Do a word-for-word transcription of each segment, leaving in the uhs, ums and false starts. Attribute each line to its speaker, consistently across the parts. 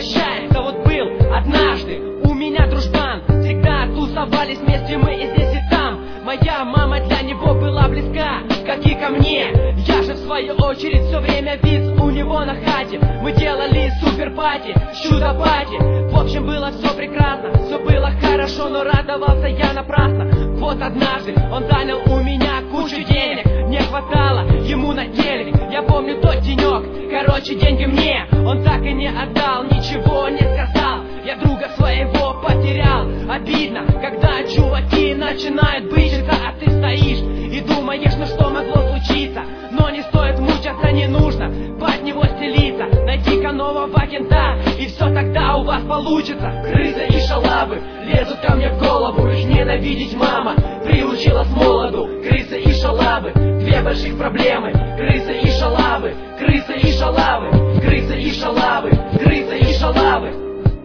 Speaker 1: возвращается. Вот был однажды у меня дружбан, всегда тусовались вместе мы и здесь и там. Моя мама для него была близка, как и ко мне. Я же в свою очередь все время виц у него на хате. Мы делали супер-пати, чудо-пати. В общем, было все прекрасно, все было хорошо, но радовался я напрасно. Вот однажды он занял у меня кучу денег, не хватало ему на телек. Я помню тот денек, короче, деньги мне он так и не отдал, ничего не сказал. Я друга своего потерял. Обидно, когда чуваки начинают бычиться, а ты стоишь и думаешь, ну что могло случиться. Но не стоит мучаться, не нужно под него стелиться. Найди-ка нового кента, и все тогда у вас получится. Крыса и шалавы лезут ко мне в голову, их ненавидеть мама приучила с молоду. Крыса и шалавы, две больших проблемы. Крыса и шалавы, крыса и шалавы, крыса и шалавы, крыса и шалавы.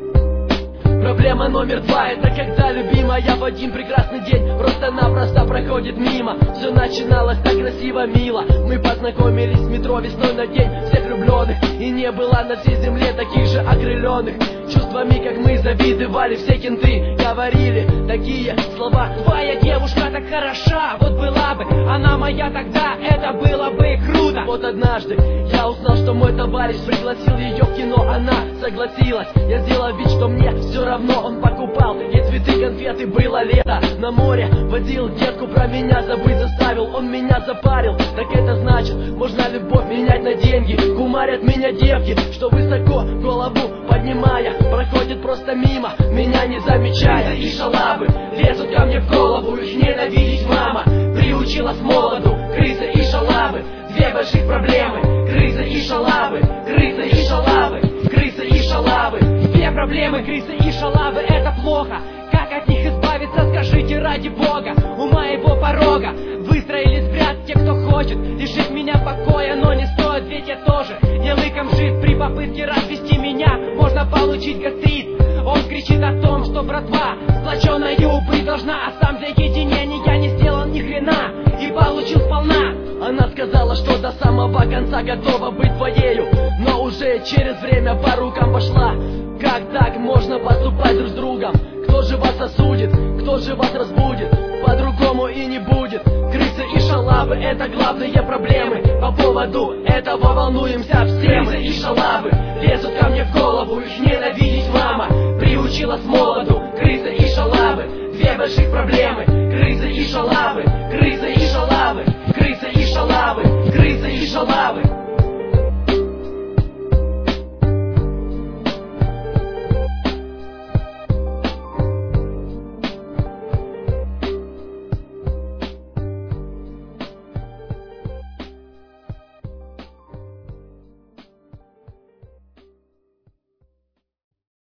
Speaker 1: Проблема номер два — это когда любимая в один прекрасный день просто-напросто проходит мимо. Все начиналось так красиво, мило. Мы познакомились в метро весной на день всех влюбленных, и не было на всей земле таких же окрыленных чувствами, как мы. Завидовали все кенты, говорили такие слова: твоя девушка так хороша, вот была бы она моя тогда, это было бы круто. Вот однажды я узнал, что мой товарищ пригласил ее в кино, она согласилась. Я сделал вид, что мне все равно, он покупал ей цветы, конфеты, было лето. На море водил детку, про меня забыть заставил, он меня запарил. Так это значит, можно любовь менять на деньги. Кумарят меня девки, что высоко голову поднимая, проходит просто мимо, меня не замечая. И шалавы лезут ко мне в голову, их ненавидеть мама приучила с молоду. Крыса и шалавы, две больших проблемы. Крыса и шалавы, крыса и шалавы, крыса и шалавы. Две проблемы, крысы и шалавы, это плохо. Как от них избавиться, скажите ради бога. У моего порога выстроились в ряд те, кто хочет лишить меня покоя, но не стоит, ведь я тоже не лыком жив. При попытке развести меня можно получить гастрит. Он кричит о том, что братва сплоченная быть должна, а сам для единения я не сделал ни хрена и получил сполна. Она сказала, что до самого конца готова быть твоею, но уже через время по рукам пошла. Как так можно поступать друг с другом? Кто же вас осудит? Кто же вас разбудит? По-другому и не будет. Крысы и шалавы — это главные проблемы. По поводу этого волнуемся все. Крысы и шалавы лезут ко мне в голову, их ненавидеть мама приучила с молоду. Крысы и шалавы, две больших проблемы. Крысы и шалавы, крысы и